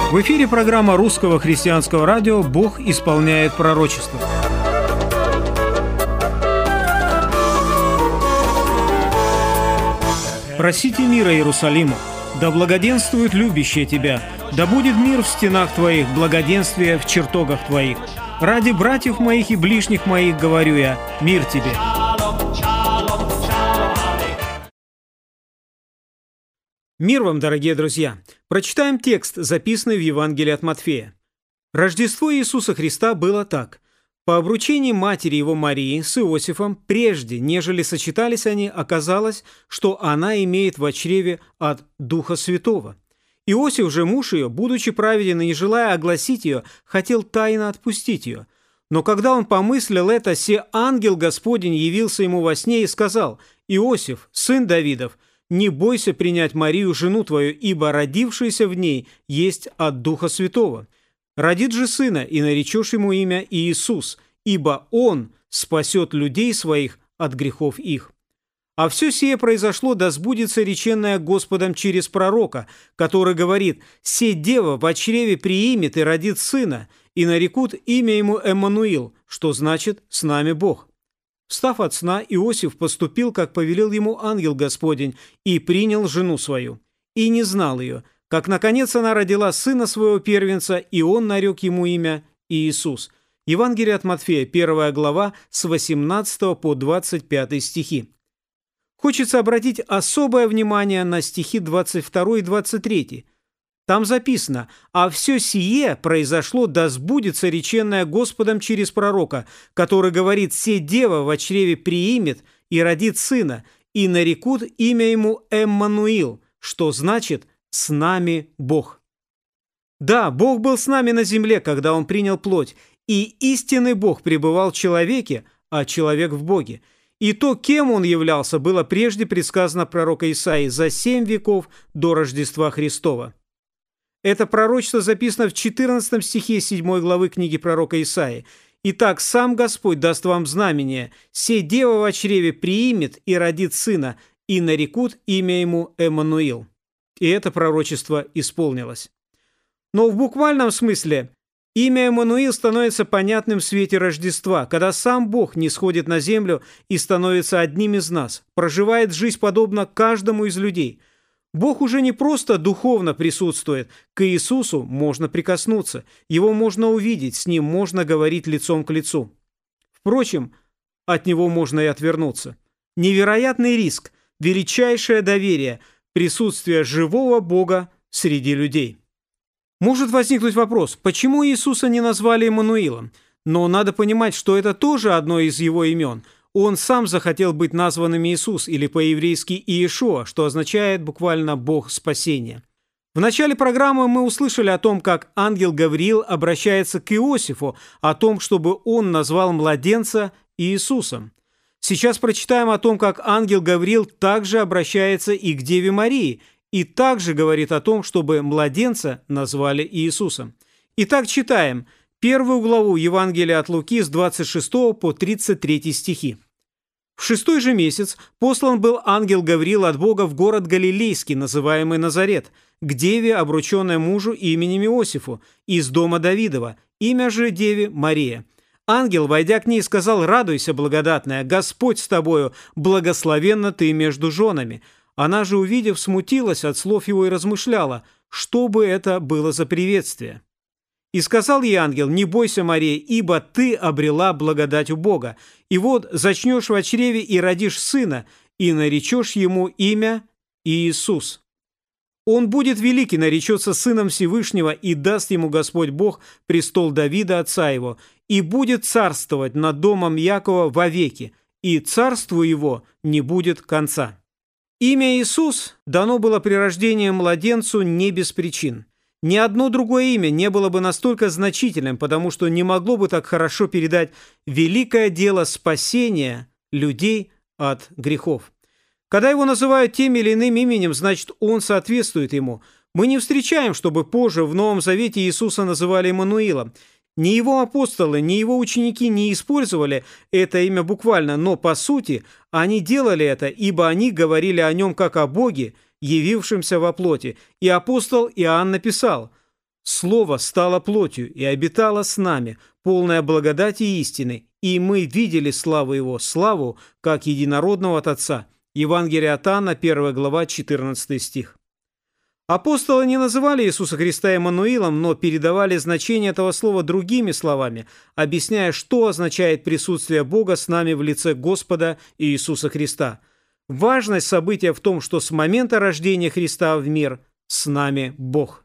В эфире программа Русского христианского радио «Бог исполняет пророчество». Просите мира Иерусалиму, да благоденствует любящее тебя, да будет мир в стенах твоих, благоденствие в чертогах твоих. Ради братьев моих и ближних моих говорю я, мир тебе. Мир вам, дорогие друзья! Прочитаем текст, записанный в Евангелии от Матфея. Рождество Иисуса Христа было так. По обручении матери его Марии с Иосифом, прежде, нежели сочетались они, оказалось, что она имеет в чреве от Духа Святого. Иосиф же, муж ее, будучи праведен и не желая огласить ее, хотел тайно отпустить ее. Но когда он помыслил это, се ангел Господень явился ему во сне и сказал: «Иосиф, сын Давидов, не бойся принять Марию, жену твою, ибо родившаяся в ней есть от Духа Святого. Родит же сына, и наречешь ему имя Иисус, ибо он спасет людей своих от грехов их». А все сие произошло, да сбудется реченное Господом через пророка, который говорит: «Се дева в чреве приимет и родит сына, и нарекут имя ему Эммануил», что значит «с нами Бог». Встав от сна, Иосиф поступил, как повелел ему ангел Господень, и принял жену свою. И не знал ее, как, наконец, она родила сына своего первенца, и он нарек ему имя Иисус. Евангелие от Матфея, 1 глава, с 18 по 25 стихи. Хочется обратить особое внимание на стихи 22 и 23. Там записано: «А все сие произошло, да сбудется реченное Господом через пророка, который говорит: се дева во чреве приимет и родит сына, и нарекут имя ему Эммануил», что значит «с нами Бог». Да, Бог был с нами на земле, когда Он принял плоть, и истинный Бог пребывал в человеке, а человек в Боге. И то, кем Он являлся, было прежде предсказано пророка Исаии за 7 веков до Рождества Христова. Это пророчество записано в 14 стихе 7 главы книги пророка Исаии. «Итак, сам Господь даст вам знамение: се дева во чреве приимет и родит сына, и нарекут имя ему Эммануил». И это пророчество исполнилось. Но в буквальном смысле имя Эммануил становится понятным в свете Рождества, когда сам Бог нисходит на землю и становится одним из нас, проживает жизнь подобно каждому из людей. Бог уже не просто духовно присутствует, к Иисусу можно прикоснуться, Его можно увидеть, с Ним можно говорить лицом к лицу. Впрочем, от Него можно и отвернуться. Невероятный риск, величайшее доверие, присутствие живого Бога среди людей. Может возникнуть вопрос, почему Иисуса не назвали Эммануилом? Но надо понимать, что это тоже одно из Его имен. Он сам захотел быть названным Иисус, или по-еврейски Иешуа, что означает буквально «Бог спасения». В начале программы мы услышали о том, как ангел Гавриил обращается к Иосифу, о том, чтобы он назвал младенца Иисусом. Сейчас прочитаем о том, как ангел Гавриил также обращается и к Деве Марии, и также говорит о том, чтобы младенца назвали Иисусом. Итак, читаем первую главу Евангелия от Луки с 26 по 33 стихи. «В 6 же месяц послан был ангел Гавриил от Бога в город Галилейский, называемый Назарет, к деве, обрученной мужу именем Иосифу, из дома Давидова, имя же деве Мария. Ангел, войдя к ней, сказал: «Радуйся, благодатная, Господь с тобою, благословенна ты между женами». Она же, увидев, смутилась от слов его и размышляла, что бы это было за приветствие. И сказал ей ангел: «Не бойся, Мария, ибо ты обрела благодать у Бога, и вот зачнешь во чреве и родишь сына, и наречешь ему имя Иисус. Он будет великий, наречется сыном Всевышнего, и даст ему Господь Бог престол Давида отца его, и будет царствовать над домом Якова вовеки, и царству его не будет конца». Имя Иисус дано было при рождении младенцу не без причин. Ни одно другое имя не было бы настолько значительным, потому что не могло бы так хорошо передать великое дело спасения людей от грехов. Когда его называют тем или иным именем, значит, он соответствует ему. Мы не встречаем, чтобы позже в Новом Завете Иисуса называли Иммануилом. Ни его апостолы, ни его ученики не использовали это имя буквально, но по сути они делали это, ибо они говорили о нем как о Боге, явившемся во плоти. И апостол Иоанн написал: Слово стало плотью и обитало с нами, полное благодати и истины, и мы видели славу Его, славу, как единородного от Отца». Евангелие от Иоанна, 1 глава, 14 стих. Апостолы не называли Иисуса Христа Эммануилом, но передавали значение этого слова другими словами, объясняя, что означает присутствие Бога с нами в лице Господа Иисуса Христа. Важность события в том, что с момента рождения Христа в мир с нами Бог.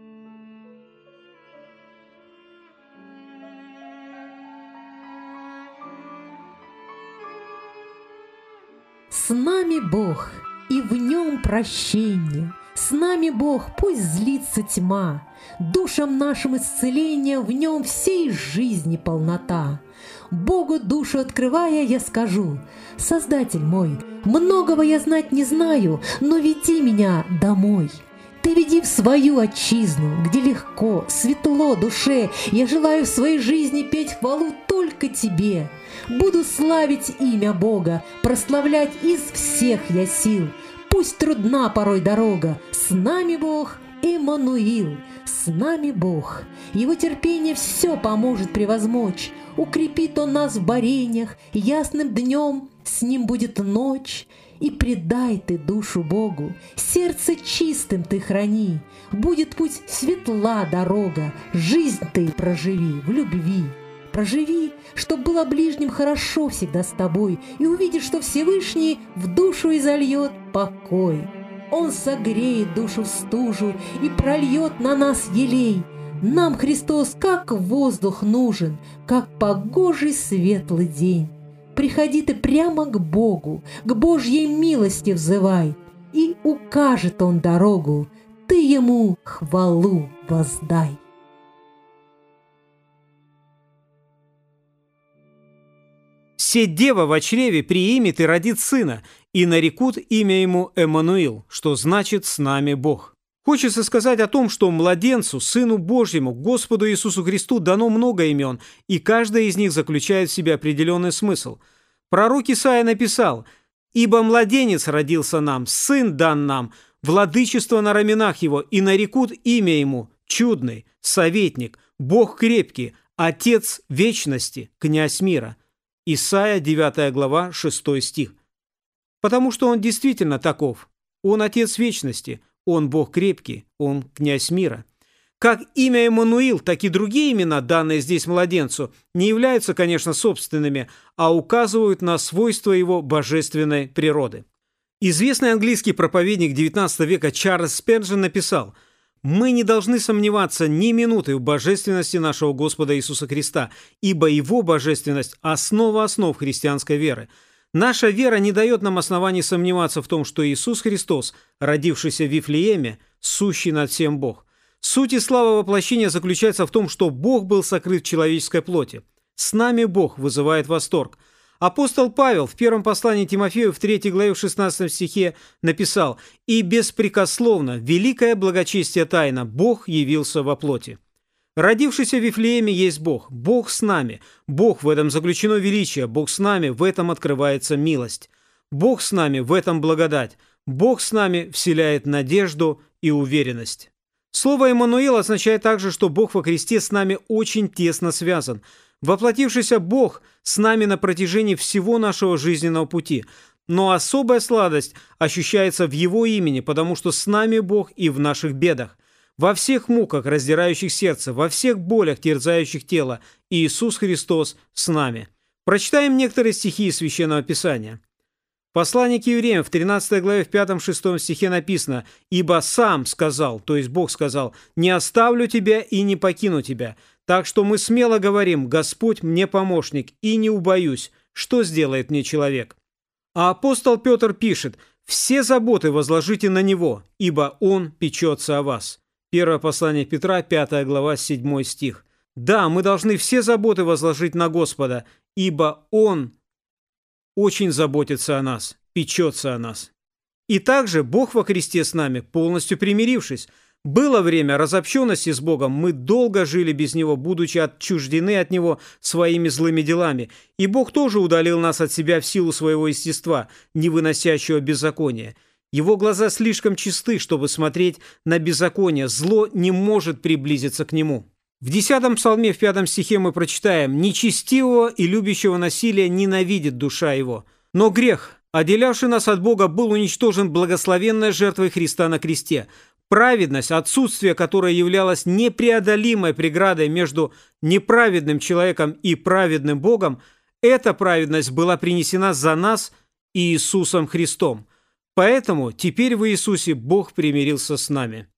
С нами Бог, и в нем прощение. С нами Бог, пусть злится тьма. Душам нашим исцеление, в нем всей жизни полнота. Богу душу открывая, я скажу: Создатель мой, многого я знать не знаю, но веди меня домой. Ты веди в свою отчизну, где легко, светло душе. Я желаю в своей жизни петь хвалу только Тебе. Буду славить имя Бога, прославлять из всех я сил. Пусть трудна порой дорога, с нами Бог Эммануил, с нами Бог. Его терпение все поможет превозмочь. Укрепит Он нас в борениях, ясным днем с Ним будет ночь. И предай ты душу Богу, сердце чистым ты храни. Будет путь светла дорога, жизнь ты проживи в любви. Проживи, чтоб было ближним хорошо всегда с тобой, и увидишь, что Всевышний в душу изольет покой. Он согреет душу в стужу и прольет на нас елей. Нам Христос как воздух нужен, как погожий светлый день. Приходи ты прямо к Богу, к Божьей милости взывай, и укажет Он дорогу, ты Ему хвалу воздай. «Се дева во чреве приимет и родит сына, и нарекут имя ему Эммануил», что значит «с нами Бог». Хочется сказать о том, что младенцу, Сыну Божьему, Господу Иисусу Христу дано много имен, и каждое из них заключает в себе определенный смысл. Пророк Исаия написал: «Ибо младенец родился нам, сын дан нам, владычество на раменах его, и нарекут имя ему Чудный, Советник, Бог крепкий, Отец вечности, Князь мира». Исайя, 9 глава, 6 стих. Потому что он действительно таков. Он Отец вечности, он Бог крепкий, он Князь мира. Как имя Эммануил, так и другие имена, данные здесь младенцу, не являются, конечно, собственными, а указывают на свойства его божественной природы. Известный английский проповедник XIX века Чарльз Спержен написал: «Мы не должны сомневаться ни минуты в божественности нашего Господа Иисуса Христа, ибо Его божественность – основа основ христианской веры. Наша вера не дает нам оснований сомневаться в том, что Иисус Христос, родившийся в Вифлееме, сущий над всем Бог. Суть и слава воплощения заключается в том, что Бог был сокрыт в человеческой плоти. С нами Бог вызывает восторг». Апостол Павел в первом послании Тимофею в 3 главе в 16 стихе написал: «И беспрекословно, великое благочестие тайна, Бог явился во плоти». Родившийся в Вифлееме есть Бог, Бог с нами, Бог в этом заключено величие, Бог с нами, в этом открывается милость. Бог с нами, в этом благодать, Бог с нами вселяет надежду и уверенность. Слово «Эммануил» означает также, что Бог во Христе с нами очень тесно связан. Воплотившийся Бог с нами на протяжении всего нашего жизненного пути, но особая сладость ощущается в Его имени, потому что с нами Бог и в наших бедах. Во всех муках, раздирающих сердце, во всех болях, терзающих тело, Иисус Христос с нами. Прочитаем некоторые стихи из Священного Писания. Послание к евреям в 13 главе в 5-6 стихе написано: «Ибо сам сказал», то есть Бог сказал, «не оставлю тебя и не покину тебя». Так что мы смело говорим: «Господь мне помощник, и не убоюсь, что сделает мне человек». А апостол Петр пишет: «Все заботы возложите на Него, ибо Он печется о вас». Первое послание Петра, 5 глава, 7 стих. Да, мы должны все заботы возложить на Господа, ибо Он очень заботится о нас, печется о нас. И также Бог во Христе с нами, полностью примирившись. Было время разобщенности с Богом, мы долго жили без Него, будучи отчуждены от Него своими злыми делами, и Бог тоже удалил нас от себя в силу своего естества, не выносящего беззакония. Его глаза слишком чисты, чтобы смотреть на беззаконие. Зло не может приблизиться к нему. В 10 псалме, в 5 стихе мы прочитаем: «Нечестивого и любящего насилия ненавидит душа его». Но грех, отделявший нас от Бога, был уничтожен благословенной жертвой Христа на кресте. Праведность, отсутствие которой являлось непреодолимой преградой между неправедным человеком и праведным Богом, эта праведность была принесена за нас Иисусом Христом. Поэтому теперь в Иисусе Бог примирился с нами.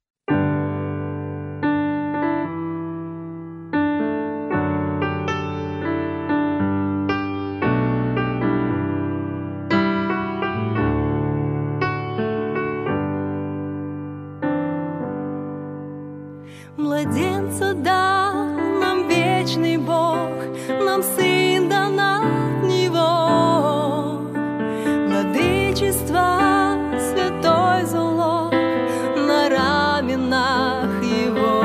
Младенца дал нам вечный Бог, нам Сын дан от Него. Владычество, святой залог на раменах Его.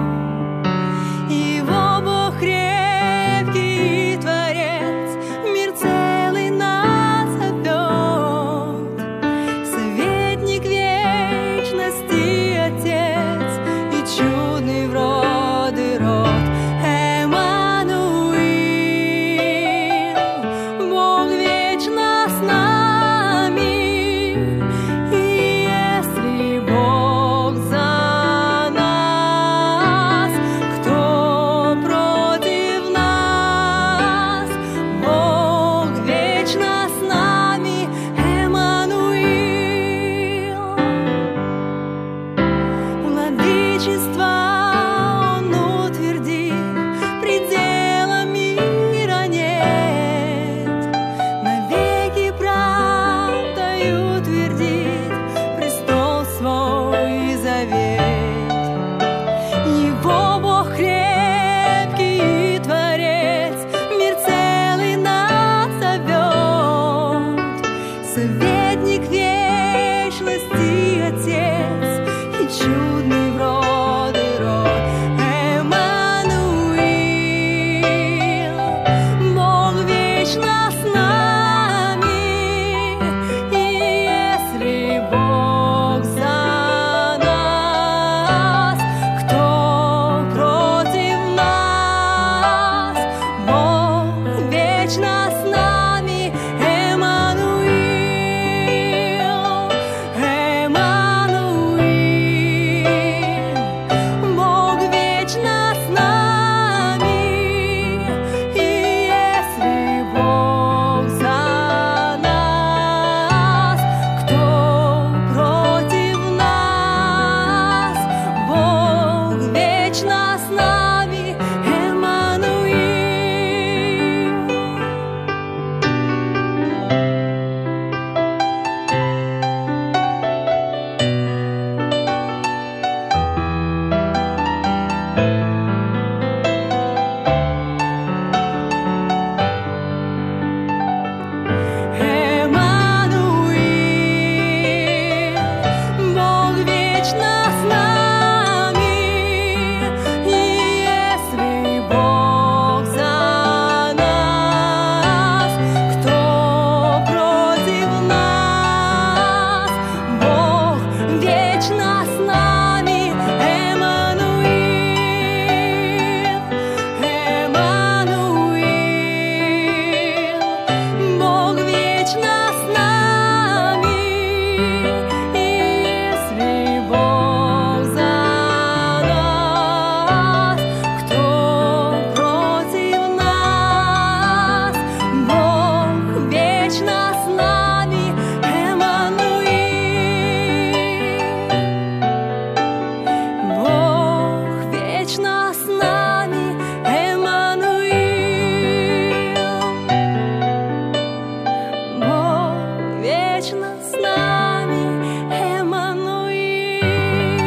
Его Бог крепкий Творец, мир целый нас зовет. Советник вечности, Отец и чудный в роды род. Эммануил, Бог вечно с нами. И если Бог за нас, кто против нас? Бог вечно с нами. Эммануил. Владычество Он утвердит, предела мира нет. Навеки правдою твердит престол свой и завет. Его Бог крепкий Творец, мир целый нас зовет. Советник вечности, Отец и чудный в роды род. Эммануил, Бог вечно с нами. И если Бог за нас, кто против нас? Бог вечно с нами. Эммануил, Эммануил, Бог вечно с нами. И если Бог за нас, кто против нас? Бог вечно с нами. Эммануил. Эммануил, Бог вечно с нами. И если Бог за нас, кто против нас? Бог вечно с нами. Эммануил, Эммануил, Бог вечно с нами. И если Бог за нас, кто против нас? Бог вечно с нами. Эммануил, Бог вечно с нами. Эммануил, Бог вечно с нами. Эммануил.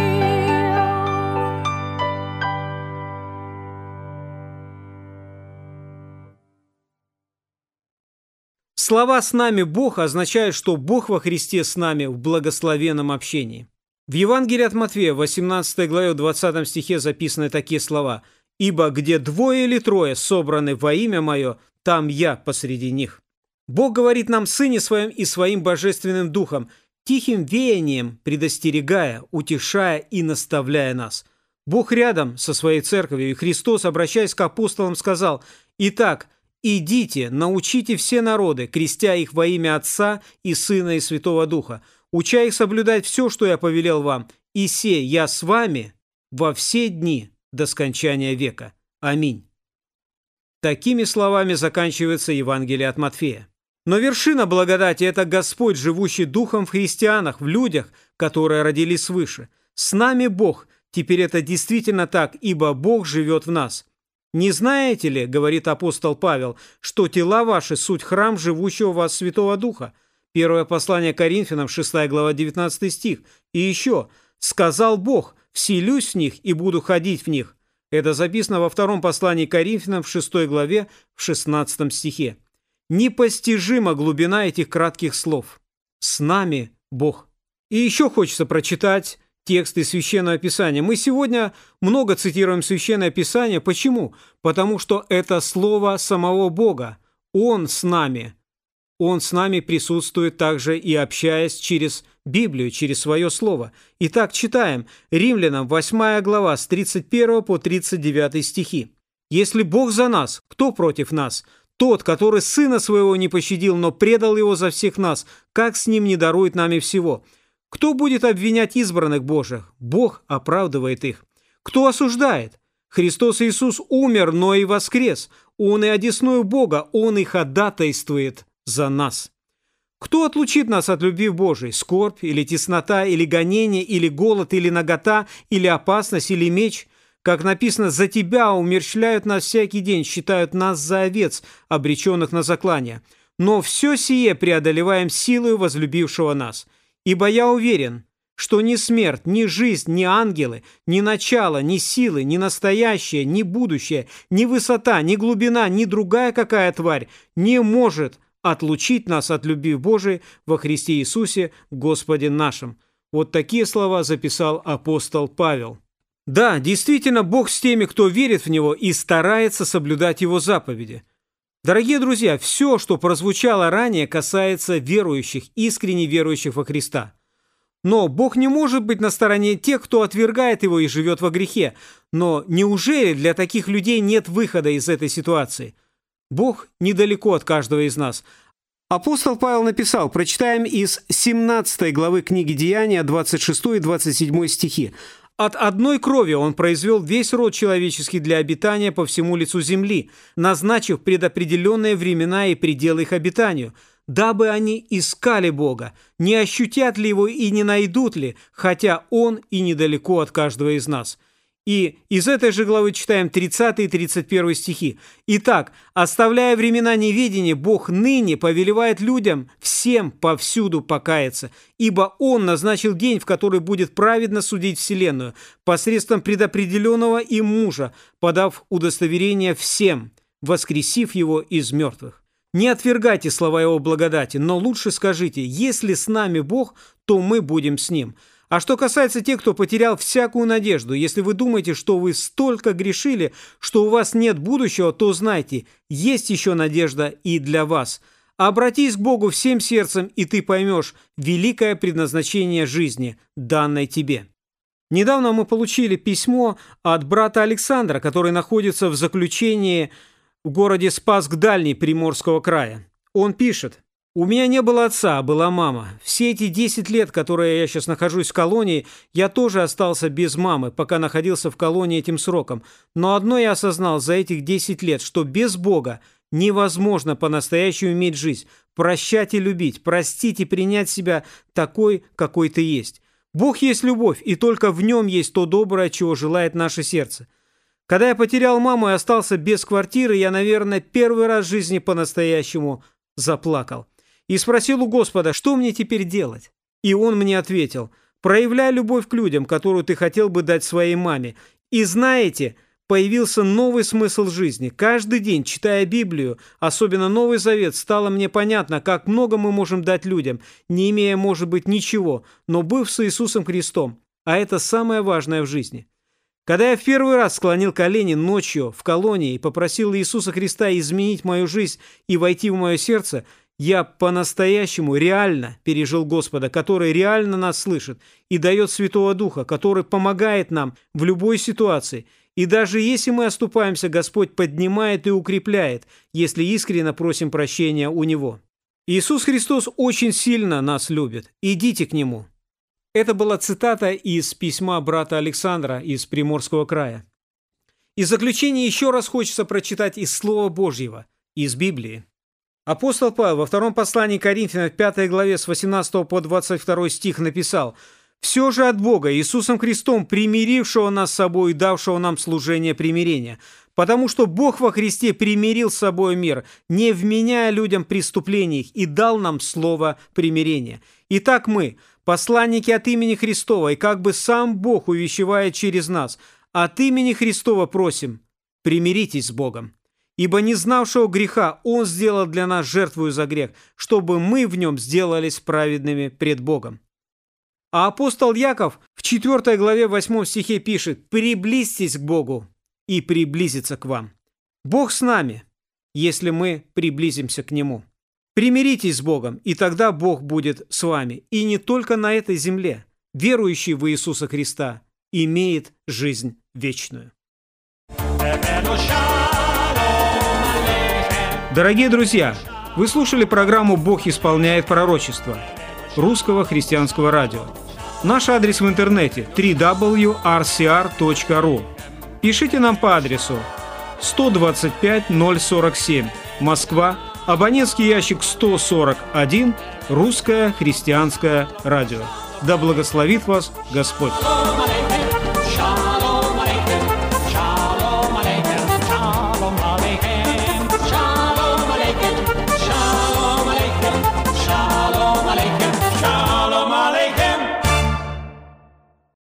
Слова «с нами Бог» означают, что Бог во Христе с нами в благословенном общении. В Евангелии от Матфея, в 18 главе, в 20 стихе записаны такие слова: «Ибо где двое или трое собраны во имя Мое, там Я посреди них». Бог говорит нам в Сыне Своем и Своим Божественным Духом: тихим веянием предостерегая, утешая и наставляя нас. Бог рядом со своей церковью, и Христос, обращаясь к апостолам, сказал: «Итак, идите, научите все народы, крестя их во имя Отца и Сына и Святого Духа, уча их соблюдать все, что я повелел вам, и се я с вами во все дни до скончания века. Аминь». Такими словами заканчивается Евангелие от Матфея. Но вершина благодати – это Господь, живущий Духом в христианах, в людях, которые родились свыше. С нами Бог. Теперь это действительно так, ибо Бог живет в нас. «Не знаете ли, — говорит апостол Павел, — что тела ваши – суть храм живущего в вас Святого Духа?» Первое послание Коринфянам, 6 глава, 19 стих. И еще: «Сказал Бог, вселюсь в них и буду ходить в них». Это записано во втором послании Коринфянам, в 6 главе, в 16 стихе. Непостижима глубина этих кратких слов. С нами Бог. И еще хочется прочитать текст из Священного Писания. Мы сегодня много цитируем Священное Писание. Почему? Потому что это слово самого Бога. Он с нами. Он с нами присутствует также и общаясь через Библию, через свое слово. Итак, читаем. Римлянам 8 глава с 31 по 39 стихи. «Если Бог за нас, кто против нас? Тот, который Сына Своего не пощадил, но предал Его за всех нас, как с Ним не дарует нами всего? Кто будет обвинять избранных Божьих? Бог оправдывает их. Кто осуждает? Христос Иисус умер, но и воскрес. Он и одесную Бога, Он и ходатайствует за нас. Кто отлучит нас от любви Божией? Скорбь, или теснота, или гонение, или голод, или нагота, или опасность, или меч? Как написано: «За Тебя умерщвляют нас всякий день, считают нас за овец, обреченных на заклание. Но все сие преодолеваем силою возлюбившего нас. Ибо я уверен, что ни смерть, ни жизнь, ни ангелы, ни начало, ни силы, ни настоящее, ни будущее, ни высота, ни глубина, ни другая какая тварь не может отлучить нас от любви Божией во Христе Иисусе, Господе нашим». Вот такие слова записал апостол Павел. Да, действительно, Бог с теми, кто верит в Него и старается соблюдать Его заповеди. Дорогие друзья, все, что прозвучало ранее, касается верующих, искренне верующих во Христа. Но Бог не может быть на стороне тех, кто отвергает Его и живет во грехе. Но неужели для таких людей нет выхода из этой ситуации? Бог недалеко от каждого из нас. Апостол Павел написал, прочитаем из 17 главы книги Деяния, 26 и 27 стихи. «От одной крови Он произвел весь род человеческий для обитания по всему лицу земли, назначив предопределенные времена и пределы их обитанию, дабы они искали Бога, не ощутят ли Его и не найдут ли, хотя Он и недалеко от каждого из нас». И из этой же главы читаем 30 и 31 стихи. «Итак, оставляя времена неведения, Бог ныне повелевает людям всем повсюду покаяться, ибо Он назначил день, в который будет праведно судить вселенную, посредством предопределенного им мужа, подав удостоверение всем, воскресив Его из мертвых». Не отвергайте слова Его благодати, но лучше скажите: «Если с нами Бог, то мы будем с Ним». А что касается тех, кто потерял всякую надежду, если вы думаете, что вы столько грешили, что у вас нет будущего, то знайте, есть еще надежда и для вас. Обратись к Богу всем сердцем, и ты поймешь великое предназначение жизни, данной тебе. Недавно мы получили письмо от брата Александра, который находится в заключении в городе Спасск-Дальний Приморского края. Он пишет: «У меня не было отца, а была мама. Все эти 10 лет, которые я сейчас нахожусь в колонии, я тоже остался без мамы, пока находился в колонии этим сроком. Но одно я осознал за этих 10 лет, что без Бога невозможно по-настоящему иметь жизнь, прощать и любить, простить и принять себя такой, какой ты есть. Бог есть любовь, и только в Нем есть то доброе, чего желает наше сердце. Когда я потерял маму и остался без квартиры, я, наверное, первый раз в жизни по-настоящему заплакал. И спросил у Господа, что мне теперь делать? И Он мне ответил: проявляй любовь к людям, которую ты хотел бы дать своей маме. И знаете, появился новый смысл жизни. Каждый день, читая Библию, особенно Новый Завет, стало мне понятно, как много мы можем дать людям, не имея, может быть, ничего, но быв с Иисусом Христом. А это самое важное в жизни. Когда я в первый раз склонил колени ночью в колонии и попросил Иисуса Христа изменить мою жизнь и войти в мое сердце, я по-настоящему реально пережил Господа, который реально нас слышит и дает Святого Духа, который помогает нам в любой ситуации. И даже если мы оступаемся, Господь поднимает и укрепляет, если искренне просим прощения у Него. Иисус Христос очень сильно нас любит. Идите к Нему. Это была цитата из письма брата Александра из Приморского края. И в заключение еще раз хочется прочитать из Слова Божьего, из Библии. Апостол Павел во втором послании к Коринфянам, в 5 главе с 18 по 22 стих написал: «Все же от Бога, Иисусом Христом, примирившего нас с собой и давшего нам служение примирения, потому что Бог во Христе примирил с собой мир, не вменяя людям преступлений их, и дал нам слово примирения. Итак мы, посланники от имени Христова, и как бы сам Бог увещевает через нас, от имени Христова просим, примиритесь с Богом. Ибо не знавшего греха Он сделал для нас жертву за грех, чтобы мы в нем сделались праведными пред Богом». А апостол Яков в 4 главе 8 стихе пишет: «Приблизьтесь к Богу, и приблизится к вам». Бог с нами, если мы приблизимся к Нему. Примиритесь с Богом, и тогда Бог будет с вами. И не только на этой земле. Верующий в Иисуса Христа имеет жизнь вечную. Дорогие друзья, вы слушали программу «Бог исполняет пророчество» Русского христианского радио. Наш адрес в интернете www.rcr.ru. Пишите нам по адресу 125-047, Москва, абонентский ящик 141, Русское христианское радио. Да благословит вас Господь!